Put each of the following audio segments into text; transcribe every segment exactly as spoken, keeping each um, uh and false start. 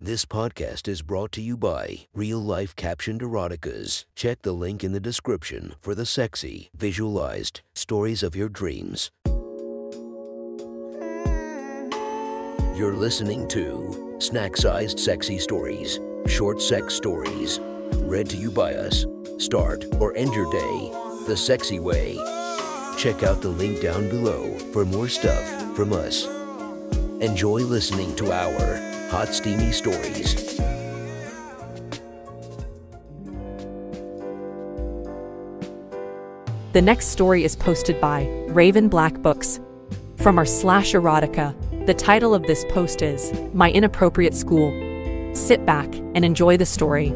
This podcast is brought to you by Real Life Captioned Eroticas. Check the link in the description for the sexy, visualized stories of your dreams. You're listening to Snack-Sized Sexy Stories, short sex stories, read to you by us. Start or end your day the sexy way. Check out the link down below for more stuff from us. Enjoy listening to our hot, steamy stories. The next story is posted by Raven Black Books. From our slash erotica, the title of this post is My Inappropriate School. Sit back and enjoy the story.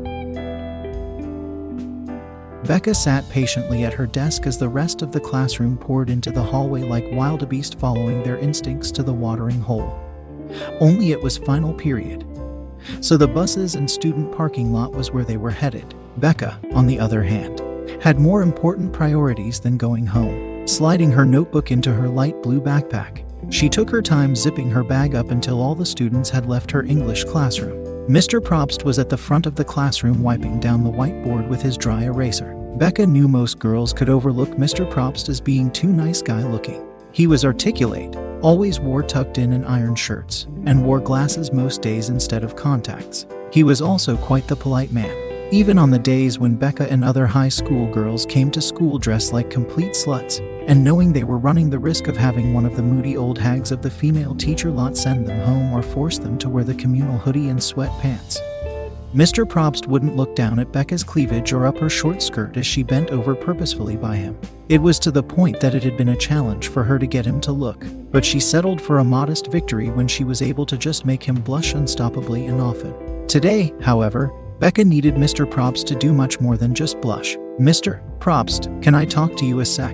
Becca sat patiently at her desk as the rest of the classroom poured into the hallway like wildebeest following their instincts to the watering hole. Only it was final period, so the buses and student parking lot was where they were headed. Becca, on the other hand, had more important priorities than going home. Sliding her notebook into her light blue backpack, she took her time zipping her bag up until all the students had left her English classroom. Mister Probst was at the front of the classroom wiping down the whiteboard with his dry eraser. Becca knew most girls could overlook Mister Probst as being too nice guy looking. He was articulate, always wore tucked-in and iron shirts, and wore glasses most days instead of contacts. He was also quite the polite man, even on the days when Becca and other high school girls came to school dressed like complete sluts, and knowing they were running the risk of having one of the moody old hags of the female teacher lot send them home or force them to wear the communal hoodie and sweatpants. Mister Probst wouldn't look down at Becca's cleavage or up her short skirt as she bent over purposefully by him. It was to the point that it had been a challenge for her to get him to look, but she settled for a modest victory when she was able to just make him blush unstoppably and often. Today, however, Becca needed Mister Probst to do much more than just blush. "Mister Probst, can I talk to you a sec?"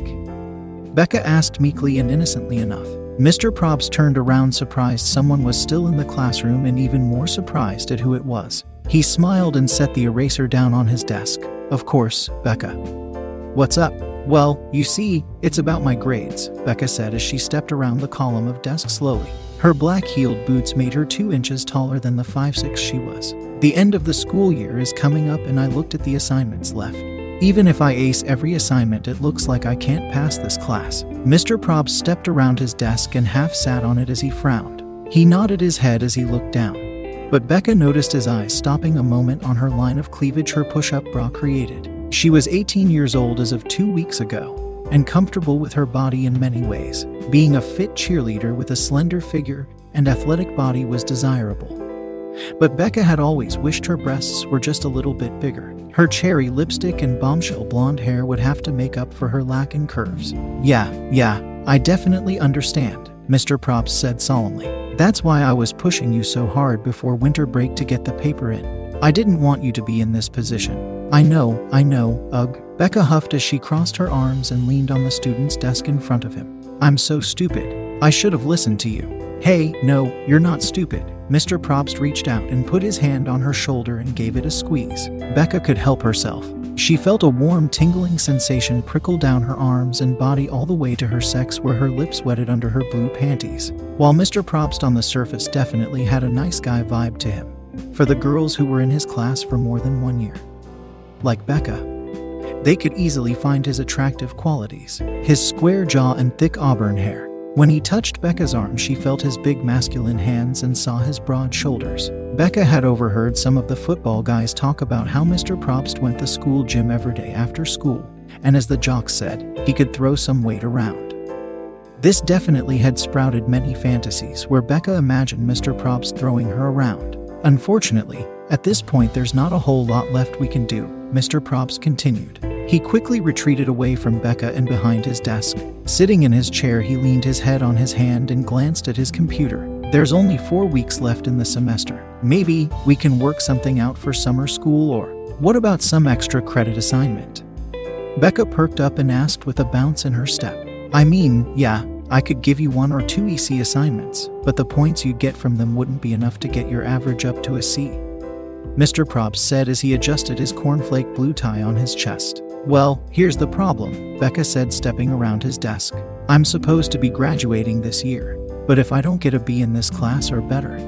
Becca asked meekly and innocently enough. Mister Probst turned around, surprised someone was still in the classroom and even more surprised at who it was. He smiled and set the eraser down on his desk. "Of course, Becca. What's up?" "Well, you see, it's about my grades," Becca said as she stepped around the column of desks slowly. Her black-heeled boots made her two inches taller than the five six she was. "The end of the school year is coming up and I looked at the assignments left. Even if I ace every assignment, it looks like I can't pass this class." Mister Probst stepped around his desk and half sat on it as he frowned. He nodded his head as he looked down, but Becca noticed his eyes stopping a moment on her line of cleavage her push-up bra created. She was eighteen years old as of two weeks ago, and comfortable with her body in many ways. Being a fit cheerleader with a slender figure and athletic body was desirable. But Becca had always wished her breasts were just a little bit bigger. Her cherry lipstick and bombshell blonde hair would have to make up for her lack in curves. Yeah, yeah, I definitely understand," Mister Probst said solemnly. "That's why I was pushing you so hard before winter break to get the paper in. I didn't want you to be in this position." I know, I know, ugh," Becca huffed as she crossed her arms and leaned on the student's desk in front of him. "I'm so stupid. I should have listened to you." "Hey, no, you're not stupid." Mister Probst reached out and put his hand on her shoulder and gave it a squeeze. Becca could help herself. She felt a warm, tingling sensation prickle down her arms and body all the way to her sex where her lips wetted under her blue panties. While Mister Probst on the surface definitely had a nice guy vibe to him, for the girls who were in his class for more than one year, like Becca, they could easily find his attractive qualities. His square jaw and thick auburn hair. When he touched Becca's arm, she felt his big masculine hands and saw his broad shoulders. Becca had overheard some of the football guys talk about how Mister Probst went to school gym every day after school, and as the jocks said, he could throw some weight around. This definitely had sprouted many fantasies where Becca imagined Mister Probst throwing her around. "Unfortunately, at this point there's not a whole lot left we can do," Mister Probst continued. He quickly retreated away from Becca and behind his desk. Sitting in his chair, he leaned his head on his hand and glanced at his computer. "There's only four weeks left in the semester. Maybe we can work something out for summer school, or what about some extra credit assignment?" Becca perked up and asked with a bounce in her step. "I mean, yeah, I could give you one or two E C assignments, but the points you'd get from them wouldn't be enough to get your average up to a C," Mister Probst said as he adjusted his cornflake blue tie on his chest. "Well, here's the problem," Becca said, stepping around his desk. "I'm supposed to be graduating this year, but if I don't get a B in this class or better,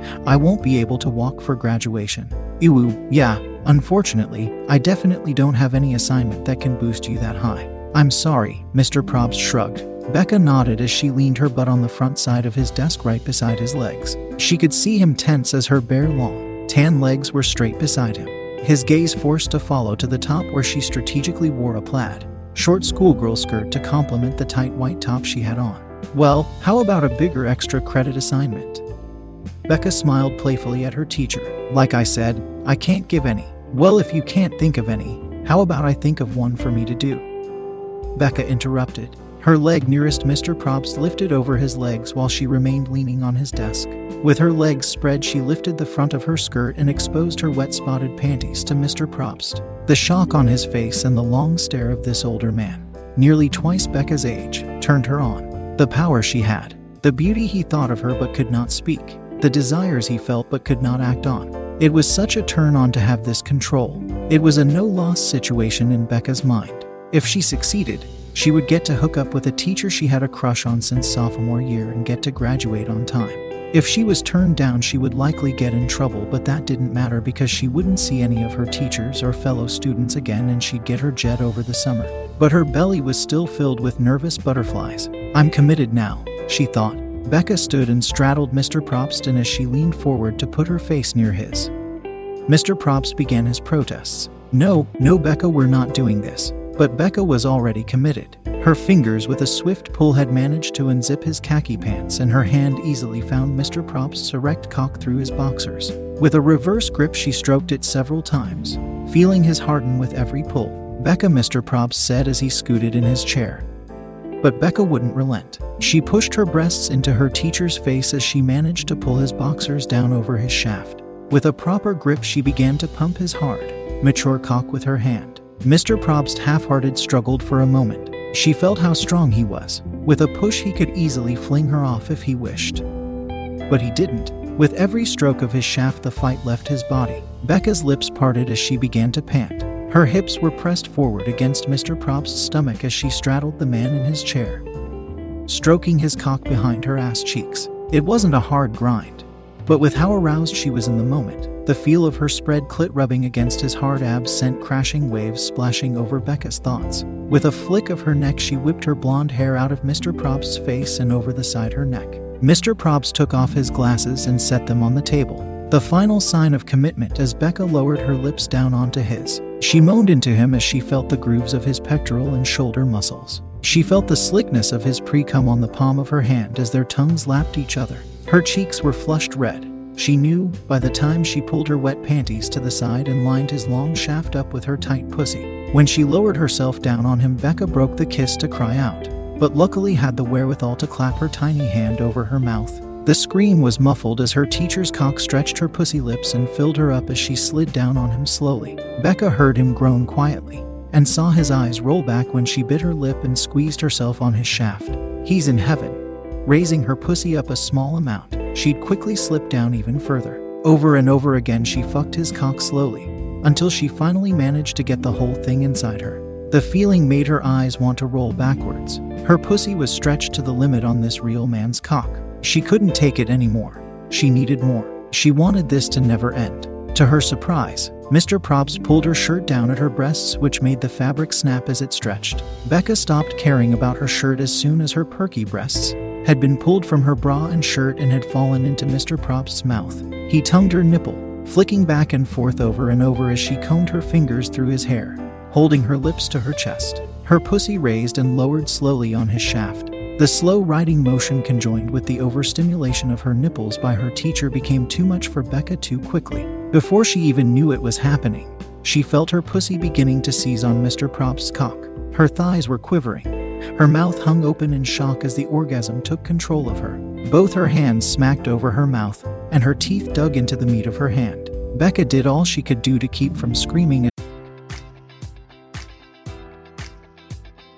I won't be able to walk for graduation. Ew, yeah, unfortunately, I definitely don't have any assignment that can boost you that high. I'm sorry, Mister Probst shrugged. Becca nodded as she leaned her butt on the front side of his desk right beside his legs. She could see him tense as her bare, long, tan legs were straight beside him, his gaze forced to follow to the top where she strategically wore a plaid, short schoolgirl skirt to complement the tight white top she had on. Well, how about a bigger extra credit assignment? Becca smiled playfully at her teacher. Like I said, I can't give any. Well, if you can't think of any, how about I think of one for me to do? Becca interrupted. Her leg nearest Mister Probst lifted over his legs while she remained leaning on his desk. With her legs spread, she lifted the front of her skirt and exposed her wet spotted panties to Mister Probst. The shock on his face and the long stare of this older man, nearly twice Becca's age, turned her on. The power she had, the beauty he thought of her but could not speak, the desires he felt but could not act on. It was such a turn on to have this control. It was a no-loss situation in Becca's mind. If she succeeded, she would get to hook up with a teacher she had a crush on since sophomore year and get to graduate on time. If she was turned down, she would likely get in trouble, but that didn't matter because she wouldn't see any of her teachers or fellow students again and she'd get her jet over the summer. But her belly was still filled with nervous butterflies. I'm committed now, she thought. Becca stood and straddled Mister Probst, and as she leaned forward to put her face near his, Mister Probst began his protests. No, no Becca, we're not doing this. But Becca was already committed. Her fingers with a swift pull had managed to unzip his khaki pants, and her hand easily found Mister Probst's erect cock through his boxers. With a reverse grip, she stroked it several times, feeling his harden with every pull. Becca, Mister Probst said as he scooted in his chair. But Becca wouldn't relent. She pushed her breasts into her teacher's face as she managed to pull his boxers down over his shaft. With a proper grip, she began to pump his hard, mature cock with her hand. Mister Probst half-hearted struggled for a moment. She felt how strong he was. With a push, he could easily fling her off if he wished. But he didn't. With every stroke of his shaft, the fight left his body. Becca's lips parted as she began to pant. Her hips were pressed forward against Mister Probst's stomach as she straddled the man in his chair, stroking his cock behind her ass cheeks. It wasn't a hard grind, but with how aroused she was in the moment, the feel of her spread clit rubbing against his hard abs sent crashing waves splashing over Becca's thoughts. With a flick of her neck, she whipped her blonde hair out of Mister Probst's face and over the side her neck. Mister Probst took off his glasses and set them on the table, the final sign of commitment as Becca lowered her lips down onto his. She moaned into him as she felt the grooves of his pectoral and shoulder muscles. She felt the slickness of his pre-cum on the palm of her hand as their tongues lapped each other. Her cheeks were flushed red. She knew, by the time she pulled her wet panties to the side and lined his long shaft up with her tight pussy. When she lowered herself down on him, Becca broke the kiss to cry out, but luckily had the wherewithal to clap her tiny hand over her mouth. The scream was muffled as her teacher's cock stretched her pussy lips and filled her up as she slid down on him slowly. Becca heard him groan quietly, and saw his eyes roll back when she bit her lip and squeezed herself on his shaft. He's in heaven. Raising her pussy up a small amount, she'd quickly slip down even further. Over and over again she fucked his cock slowly, until she finally managed to get the whole thing inside her. The feeling made her eyes want to roll backwards. Her pussy was stretched to the limit on this real man's cock. She couldn't take it anymore. She needed more. She wanted this to never end. To her surprise, Mister Probst pulled her shirt down at her breasts, which made the fabric snap as it stretched. Becca stopped caring about her shirt as soon as her perky breasts had been pulled from her bra and shirt and had fallen into Mister Probst's mouth. He tongued her nipple, flicking back and forth over and over as she combed her fingers through his hair, holding her lips to her chest. Her pussy raised and lowered slowly on his shaft. The slow riding motion conjoined with the overstimulation of her nipples by her teacher became too much for Becca too quickly. Before she even knew it was happening, she felt her pussy beginning to seize on Mister Probst's cock. Her thighs were quivering. Her mouth hung open in shock as the orgasm took control of her. Both her hands smacked over her mouth, and her teeth dug into the meat of her hand. Becca did all she could do to keep from screaming.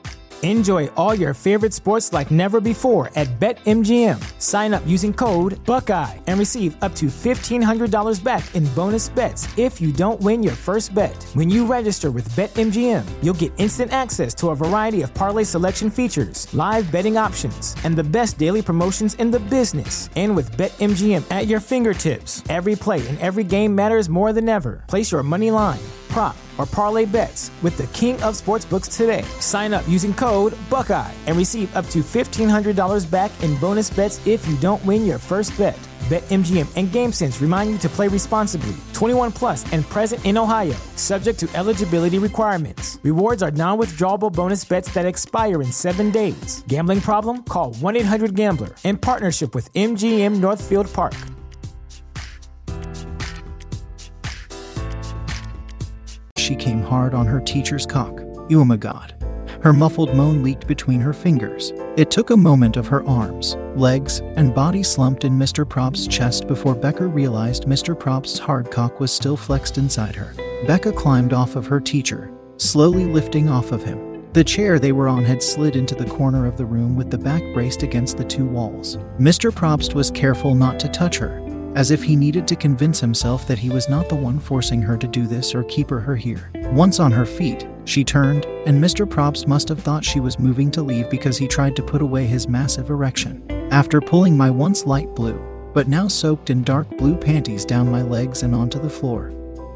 Enjoy all your favorite sports like never before at BetMGM. Sign up using code Buckeye and receive up to fifteen hundred dollars back in bonus bets if you don't win your first bet. When you register with BetMGM, you'll get instant access to a variety of parlay selection features, live betting options, and the best daily promotions in the business. And with BetMGM at your fingertips, every play and every game matters more than ever. Place your money line, prop, or parlay bets with the king of sportsbooks today. Sign up using code Buckeye and receive up to fifteen hundred dollars back in bonus bets if you don't win your first bet. BetMGM and GameSense remind you to play responsibly. twenty-one plus and present in Ohio, subject to eligibility requirements. Rewards are non-withdrawable bonus bets that expire in seven days. Gambling problem? Call one eight hundred gambler in partnership with M G M Northfield Park. She came hard on her teacher's cock. Oh my God. Her muffled moan leaked between her fingers. It took a moment of her arms, legs, and body slumped in Mister Propst's chest before Becca realized Mister Propst's hard cock was still flexed inside her. Becca climbed off of her teacher, slowly lifting off of him. The chair they were on had slid into the corner of the room with the back braced against the two walls. Mister Propst was careful not to touch her, as if he needed to convince himself that he was not the one forcing her to do this or keep her here. Once on her feet, she turned, and Mister Propst must have thought she was moving to leave because he tried to put away his massive erection. After pulling my once light blue, but now soaked in dark blue panties down my legs and onto the floor,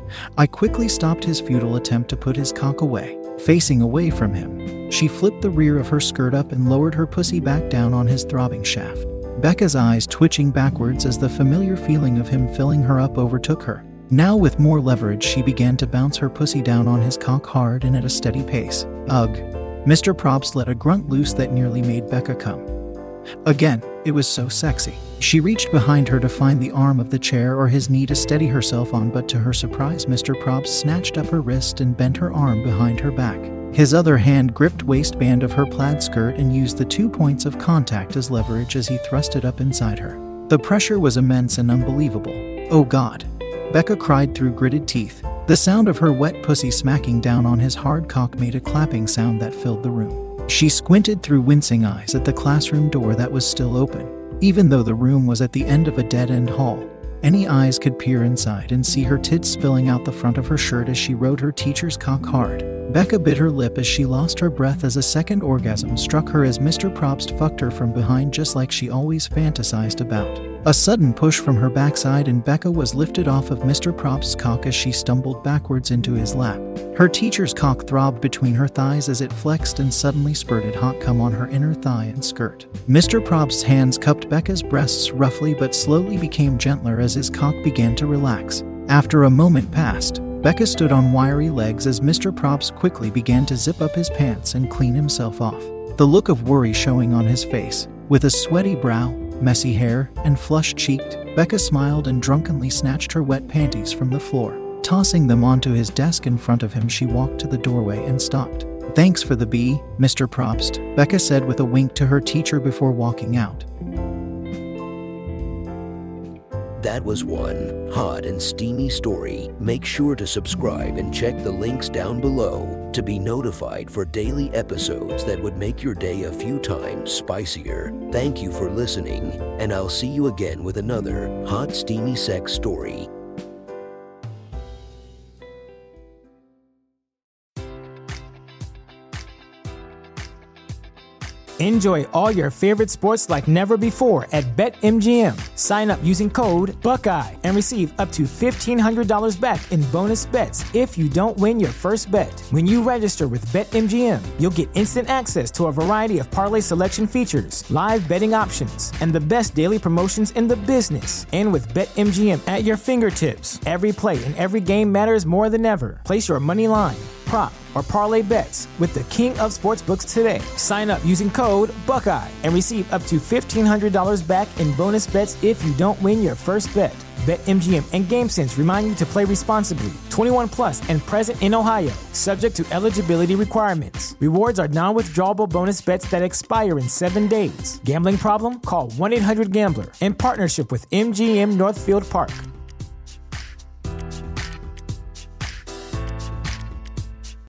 I quickly stopped his futile attempt to put his cock away. Facing away from him, she flipped the rear of her skirt up and lowered her pussy back down on his throbbing shaft. Becca's eyes twitching backwards as the familiar feeling of him filling her up overtook her. Now with more leverage, she began to bounce her pussy down on his cock hard and at a steady pace. Ugh. Mister Propst let a grunt loose that nearly made Becca come. Again, it was so sexy. She reached behind her to find the arm of the chair or his knee to steady herself on, but to her surprise, Mister Propst snatched up her wrist and bent her arm behind her back. His other hand gripped waistband of her plaid skirt and used the two points of contact as leverage as he thrust it up inside her. The pressure was immense and unbelievable. Oh God. Becca cried through gritted teeth. The sound of her wet pussy smacking down on his hard cock made a clapping sound that filled the room. She squinted through wincing eyes at the classroom door that was still open. Even though the room was at the end of a dead-end hall, any eyes could peer inside and see her tits spilling out the front of her shirt as she rode her teacher's cock hard. Becca bit her lip as she lost her breath as a second orgasm struck her as Mister Propst fucked her from behind just like she always fantasized about. A sudden push from her backside and Becca was lifted off of Mister Propst's cock as she stumbled backwards into his lap. Her teacher's cock throbbed between her thighs as it flexed and suddenly spurted hot cum on her inner thigh and skirt. Mister Propst's hands cupped Becca's breasts roughly but slowly became gentler as his cock began to relax. After a moment passed, Becca stood on wiry legs as Mister Propst quickly began to zip up his pants and clean himself off. The look of worry showing on his face. With a sweaty brow, messy hair, and flushed-cheeked, Becca smiled and drunkenly snatched her wet panties from the floor. Tossing them onto his desk in front of him, she walked to the doorway and stopped. "Thanks for the bee, Mister Propst," Becca said with a wink to her teacher before walking out. That was one hot and steamy story. Make sure to subscribe and check the links down below to be notified for daily episodes that would make your day a few times spicier. Thank you for listening, and I'll see you again with another hot, steamy sex story. Enjoy all your favorite sports like never before at BetMGM. Sign up using code Buckeye and receive up to fifteen hundred dollars back in bonus bets if you don't win your first bet. When you register with BetMGM, you'll get instant access to a variety of parlay selection features, live betting options, and the best daily promotions in the business. And with BetMGM at your fingertips, every play and every game matters more than ever. Place your money line, prop, or parlay bets with the king of sportsbooks today. Sign up using code Buckeye and receive up to fifteen hundred dollars back in bonus bets if you don't win your first bet. BetMGM and GameSense remind you to play responsibly. twenty-one plus and present in Ohio, subject to eligibility requirements. Rewards are non-withdrawable bonus bets that expire in seven days. Gambling problem? Call one eight hundred gambler in partnership with M G M Northfield Park.